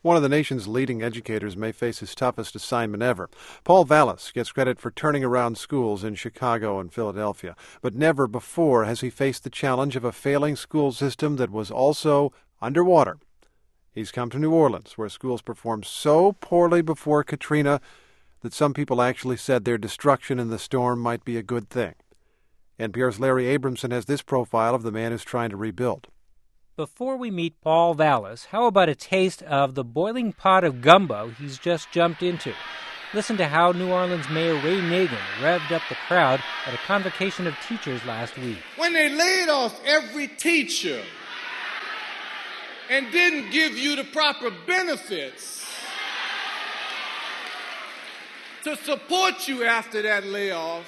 One of the nation's leading educators may face his toughest assignment ever. Paul Vallas gets credit for turning around schools in Chicago and Philadelphia, but never before has he faced the challenge of a failing school system that was also underwater. He's come to New Orleans, where schools performed so poorly before Katrina that some people actually said their destruction in the storm might be a good thing. NPR's Larry Abramson has this profile of the man who's trying to rebuild. Before we meet Paul Vallas, how about a taste of the boiling pot of gumbo he's just jumped into? Listen to how New Orleans Mayor Ray Nagin revved up the crowd at a convocation of teachers last week. When they laid off every teacher and didn't give you the proper benefits to support you after that layoff,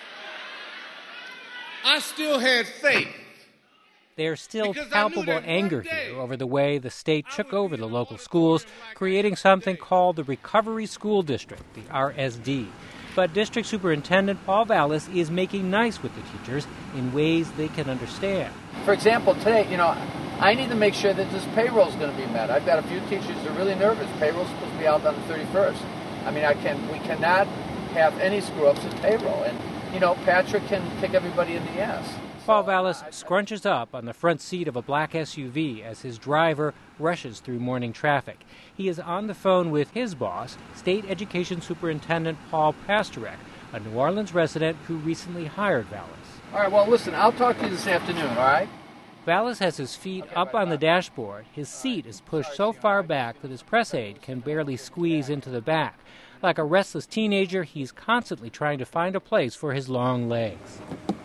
I still had faith. There's still palpable anger here over the way the state took over the local schools, creating something called the Recovery School District, the RSD. But District Superintendent Paul Vallas is making nice with the teachers in ways they can understand. For example, today, I need to make sure that this payroll is going to be met. I've got a few teachers that are really nervous. Payroll's supposed to be out on the 31st. We cannot have any screw-ups in payroll. And, Patrick can kick everybody in the ass. Paul Vallas scrunches up on the front seat of a black SUV as his driver rushes through morning traffic. He is on the phone with his boss, State Education Superintendent Paul Pastorek, a New Orleans resident who recently hired Vallas. All right, well, listen, I'll talk to you this afternoon, all right? Vallas has his feet up on the dashboard. His seat is pushed so far back that his press aide can barely squeeze into the back. Like a restless teenager, he's constantly trying to find a place for his long legs.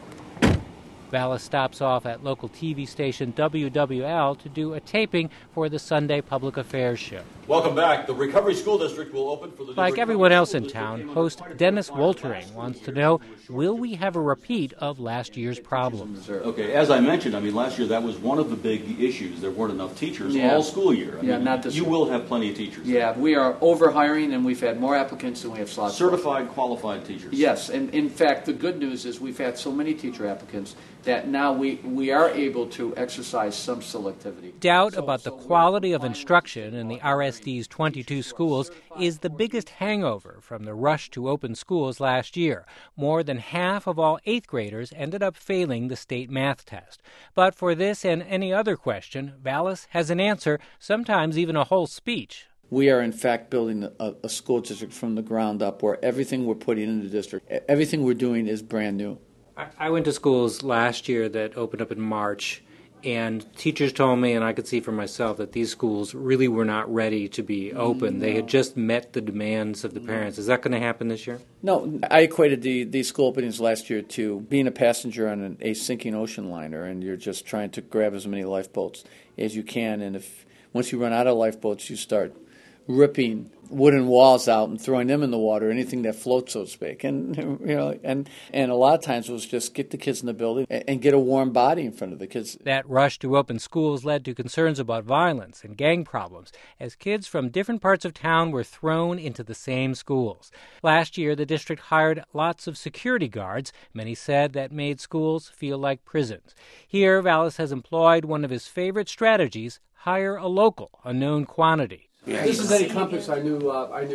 Vallas stops off at local TV station WWL to do a taping for the Sunday Public Affairs show. Welcome back. The Recovery School District will open for the... Like everyone else in town, host Dennis Woltering wants to know, will we have a repeat of last year's problems? Okay, as I mentioned, last year that was one of the big issues. There weren't enough teachers all school year. Not this year. You will have plenty of teachers. Yeah, we are over-hiring, and we've had more applicants than we have slots. Certified, qualified teachers. Yes, and in fact, the good news is we've had so many teacher applicants that now we are able to exercise some selectivity. Doubt about the quality of instruction in the RSD's 22 schools is the biggest hangover from the rush to open schools last year. More than half of all 8th graders ended up failing the state math test. But for this and any other question, Vallas has an answer, sometimes even a whole speech. We are, in fact, building a school district from the ground up where everything we're putting in the district, everything we're doing is brand new. I went to schools last year that opened up in March, and teachers told me, and I could see for myself, that these schools really were not ready to be open. No. They had just met the demands of the parents. Is that going to happen this year? No. I equated these school openings last year to being a passenger on a sinking ocean liner, and you're just trying to grab as many lifeboats as you can. And once you run out of lifeboats, you start ripping wooden walls out and throwing them in the water, anything that floats, so to speak. And and a lot of times it was just get the kids in the building and get a warm body in front of the kids. That rush to open schools led to concerns about violence and gang problems as kids from different parts of town were thrown into the same schools. Last year, the district hired lots of security guards. Many said that made schools feel like prisons. Here, Vallas has employed one of his favorite strategies, hire a local, a known quantity. Yeah, this is Eddie Compass, our new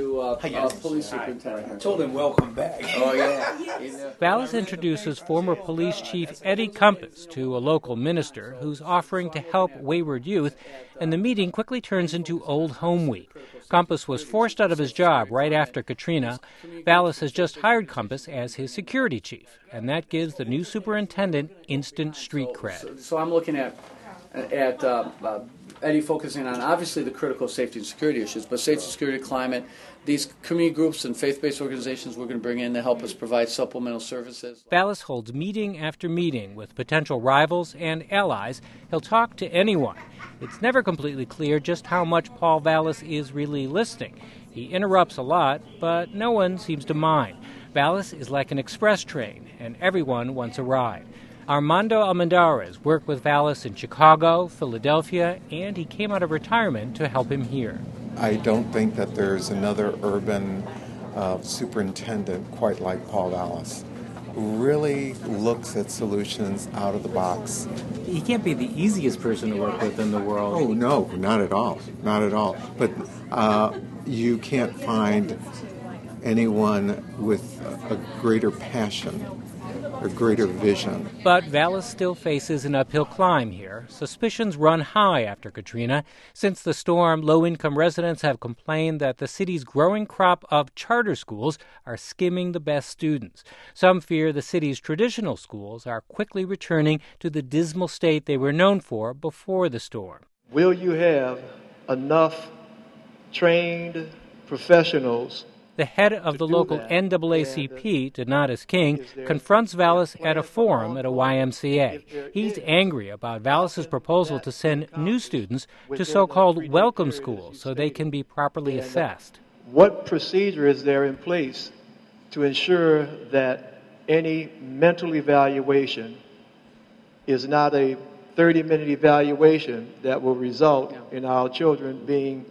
police superintendent. I told him welcome back. Oh, yeah. Vallas introduces former police chief Eddie Compass to a local minister who's offering to help wayward youth, and the meeting quickly turns into Old Home Week. Compass was forced out of his job right after Katrina. Vallas has just hired Compass as his security chief, and that gives the new superintendent instant street cred. So I'm looking at Eddie focusing on obviously the critical safety and security issues, but safety, security, climate, these community groups and faith-based organizations we're going to bring in to help us provide supplemental services. Vallas holds meeting after meeting with potential rivals and allies. He'll talk to anyone. It's never completely clear just how much Paul Vallas is really listening. He interrupts a lot, but no one seems to mind. Vallas is like an express train, and everyone wants a ride. Armando Almendarez worked with Vallas in Chicago, Philadelphia, and he came out of retirement to help him here. I don't think that there's another urban superintendent quite like Paul Vallas. really looks at solutions out of the box. He can't be the easiest person to work with in the world. Oh, no, not at all. Not at all. But you can't find anyone with a greater passion, a greater vision. But Vallis still faces an uphill climb here. Suspicions run high after Katrina. Since the storm, low-income residents have complained that the city's growing crop of charter schools are skimming the best students. Some fear the city's traditional schools are quickly returning to the dismal state they were known for before the storm. Will you have enough trained professionals? The head of the local NAACP, Donatus King, confronts Vallis at a forum at a YMCA. He's angry about Vallis's proposal to send new students to so-called welcome schools so they can be properly assessed. What procedure is there in place to ensure that any mental evaluation is not a 30-minute evaluation that will result in our children being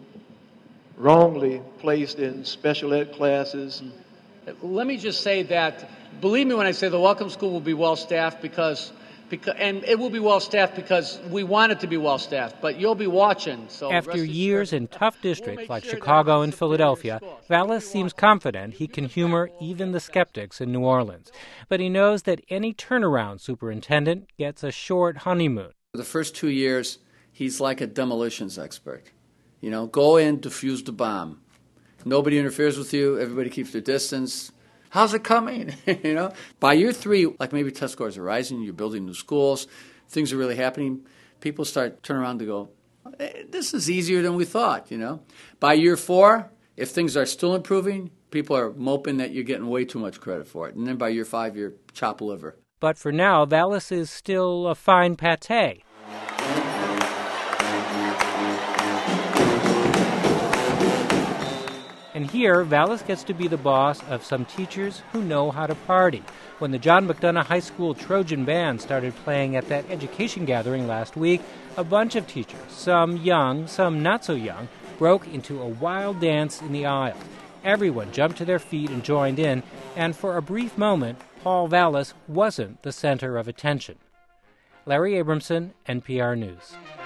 wrongly placed in special ed classes? Let me just say that, believe me when I say the welcome school will be well-staffed because and it will be well-staffed because we want it to be well-staffed, but you'll be watching. So after years in tough districts like Chicago and Philadelphia, Vallis seems confident he can humor even the skeptics in New Orleans. But he knows that any turnaround superintendent gets a short honeymoon. For the first 2 years, he's like a demolitions expert. You know, go in, defuse the bomb. Nobody interferes with you. Everybody keeps their distance. How's it coming? You know, by year 3, like maybe test scores are rising, you're building new schools, things are really happening. People start turn around to go, hey, this is easier than we thought. You know, by year 4, if things are still improving, people are moping that you're getting way too much credit for it. And then by year 5, you're chopped liver. But for now, Vallis is still a fine pâté. And here, Vallis gets to be the boss of some teachers who know how to party. When the John McDonough High School Trojan Band started playing at that education gathering last week, a bunch of teachers, some young, some not so young, broke into a wild dance in the aisle. Everyone jumped to their feet and joined in, and for a brief moment, Paul Vallis wasn't the center of attention. Larry Abramson, NPR News.